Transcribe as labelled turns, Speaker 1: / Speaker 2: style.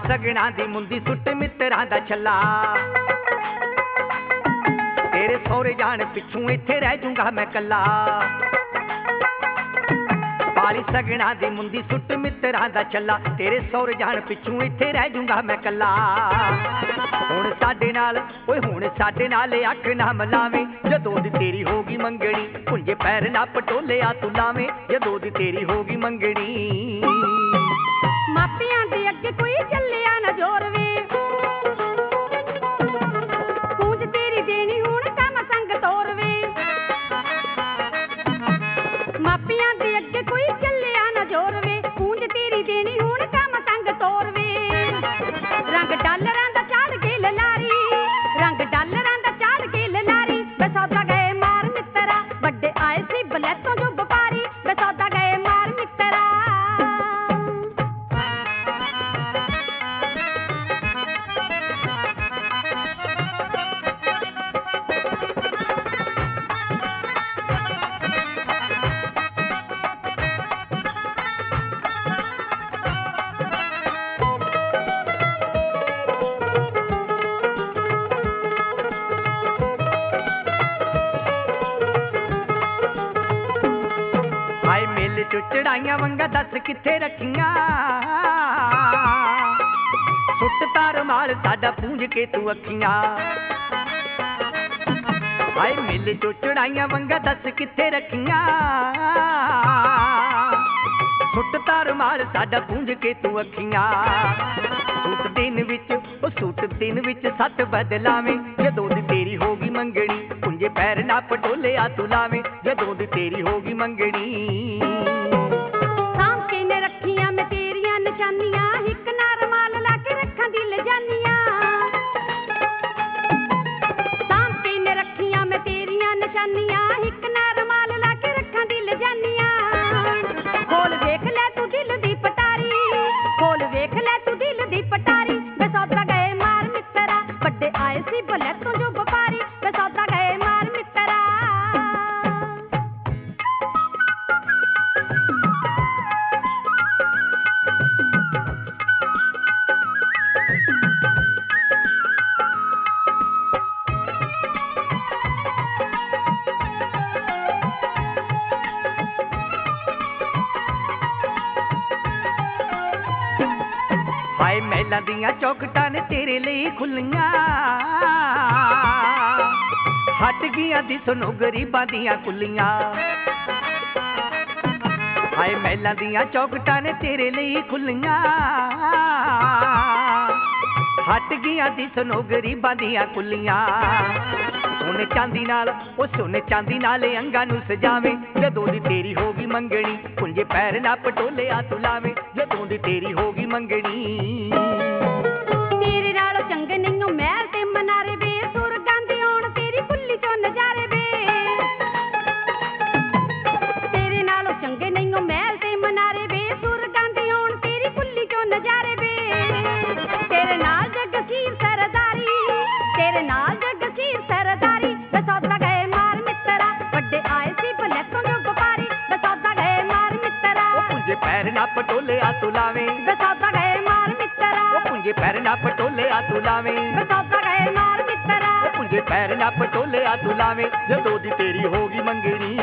Speaker 1: सगना दी मुंदी सुट मित्रां दा छल्ला तेरे सौरे जान पिछू इत्थे रह जूंगा मैं कल्ला पाली सगना दी मुंदी सुट मित्रां दा छल्ला तेरे सौरे जान पिछू इत्थे रह जूंगा मैं कल्ला हुण साडे नाल ओए हुण साडे नाल अख ना मिलावें जदों दी तेरी होगी मंगणी पुंजे पैर ना पटोले आ तू लावें जदों दी तेरी होगी मंगणी
Speaker 2: मापियां दे अगे कोई चलिया ना जोर वे पूंज तेरी देनी हुण कम संग तोर वे मापियां दे अगे कोई चलिया ना जोर वे पूंज तेरी देनी हुण कम संग तोर वे रंग डालरां दा चाड़ के ललारी रंग डालरां दा चाड़ के ललारी वे सौदा गए मार मित्रा बड़े आए सी बलैतों जो व्यापारी वे सौदा गए मार मित्रा
Speaker 1: हाय मेले चो चढ़ाइया वंगा दस किथे रखियां सुट तार माल साडा पूंज के तू अखियां हाय मेले चो चढ़ाइया वंगा दस किथे रखियां सुट तार माल साडा पूंज के तू अखियां सूट दिन विच सत बदलावें जदों दी तेरी होगी मंगणी पुंजे पैर ना पटोले आ तू लावें जदों दी तेरी होगी मंगणी
Speaker 2: साम के ने रखियां मैं तेरियां निशानियां हिक नार माल ला के रखां दिल जानियां साम के ने रखियां मैं तेरियां निशानियां हिक नार माल ला के रखां दिल जानियां खोल वेख ले तू दिल दी पटारी खोल वेख ले तू दिल दी पटारी वे सौदा गए मार मित्रा बड़े आए सी बलैतों जो व्यापारी वे सौदा गए मार मित्रा
Speaker 1: हाय महलां दियां चौखटां ने तेरे लिए खुल्लियां हट गईयां दिसनों गरीबां दियां कुल्लियां हाय महलां दियां चौखटां ने तेरे लिए खुल्लियां हट गईयां दिसनों गरीबां दियां कुल्लियां सोने चांदी नाल ओ सोने चांदी नाल अंगां नूं सजावें जदों दी तेरी होगी मंगणी पुंजे पैर ना पटोले आ तू लावें जदों दी तेरी होगी मंगणी
Speaker 2: तेरे नालों चंगे नहींओ महल ते मनारे वे सुरगां दे आउण तेरी कुल्ली चों नजारे वे तेरे नालों चंगे नहींओ महल ते मनारे वे सुरगां दे आउण तेरी कुल्ली चों नजारे वे तेरे नाल जगसीर सरदारी तेरे नाल जगसीर सरदारी वे सौदा गए मार मित्रा बड़े आए सी बलैतों जो व्यापारी वे सौदा गए मार मित्रा
Speaker 1: पुंजे पैर ना पटोले आ तू लावें
Speaker 2: वे सौदा गए मार मित्रा
Speaker 1: पुंजे पैर ना पटोले आ तू लावें
Speaker 2: वे सौदा गए मार मित्रा
Speaker 1: पुंजे पैर ना पटोले आ तू लावें जदों दी तेरी होगी मंगणी